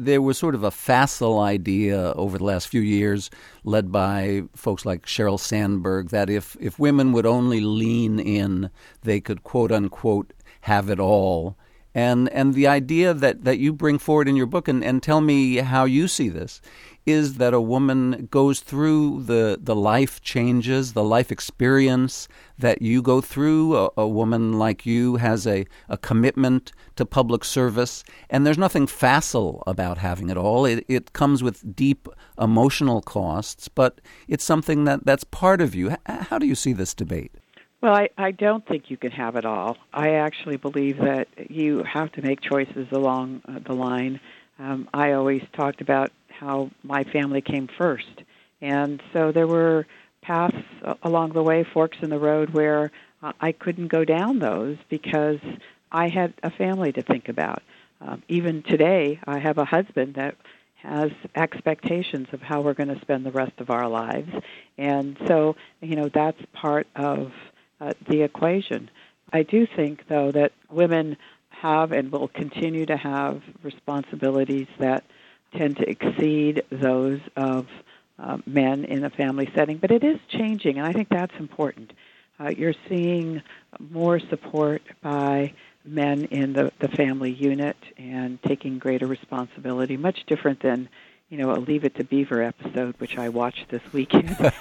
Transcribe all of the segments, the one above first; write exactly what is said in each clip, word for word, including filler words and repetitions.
there was sort of a facile idea over the last few years, led by folks like Sheryl Sandberg, that if, if women would only lean in, they could, quote unquote, have it all. And and the idea that, that you bring forward in your book, and, and tell me how you see this, is that a woman goes through the, the life changes, the life experience that you go through. A, a woman like you has a, a commitment to public service, and there's nothing facile about having it all. It, it comes with deep emotional costs, but it's something that, that's part of you. How do you see this debate? Well, I, I don't think you can have it all. I actually believe that you have to make choices along uh, the line. Um, I always talked about how my family came first. And so there were paths along the way, forks in the road, where uh, I couldn't go down those because I had a family to think about. Um, even today, I have a husband that has expectations of how we're going to spend the rest of our lives. And so, you know, that's part of uh, the equation. I do think, though, that women have and will continue to have responsibilities that tend to exceed those of uh, men in a family setting. But it is changing, and I think that's important. Uh, you're seeing more support by men in the, the family unit and taking greater responsibility, much different than, you know, a Leave It to Beaver episode, which I watched this weekend,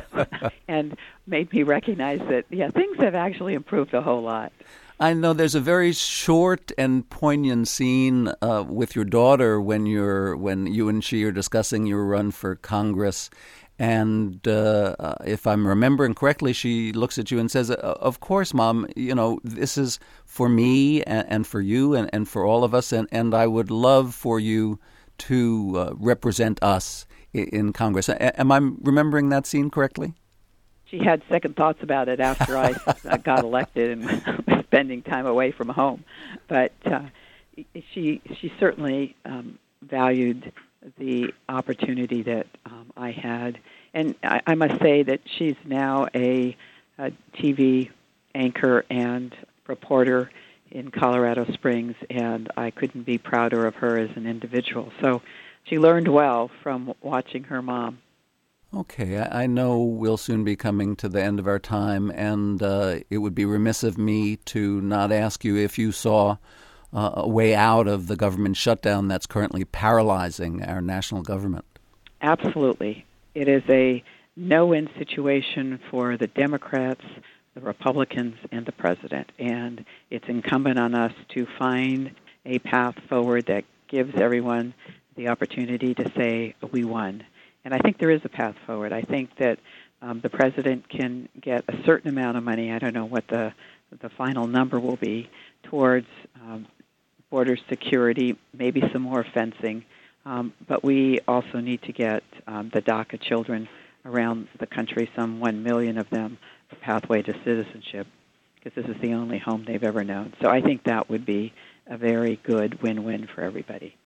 and made me recognize that, yeah, things have actually improved a whole lot. I know there's a very short and poignant scene uh, with your daughter when you're when you and she are discussing your run for Congress, and uh, uh, if I'm remembering correctly, she looks at you and says, "Of course, Mom, you know this is for me and, and for you and, and for all of us, and, and I would love for you to uh, represent us in, in Congress." A- am I remembering that scene correctly? She had second thoughts about it after I got elected and was spending time away from home. But uh, she she certainly um, valued the opportunity that um, I had. And I, I must say that she's now a, a T V anchor and reporter in Colorado Springs, and I couldn't be prouder of her as an individual. So she learned well from watching her mom. Okay, I I know we'll soon be coming to the end of our time, and uh, it would be remiss of me to not ask you if you saw uh, a way out of the government shutdown that's currently paralyzing our national government. Absolutely. It is a no-win situation for the Democrats, the Republicans, and the president, and it's incumbent on us to find a path forward that gives everyone the opportunity to say, we won. And I think there is a path forward. I think that um, the president can get a certain amount of money, I don't know what the the final number will be, towards um, border security, maybe some more fencing. Um, but we also need to get um, the DACA children around the country, some one million of them, a pathway to citizenship, because this is the only home they've ever known. So I think that would be a very good win-win for everybody.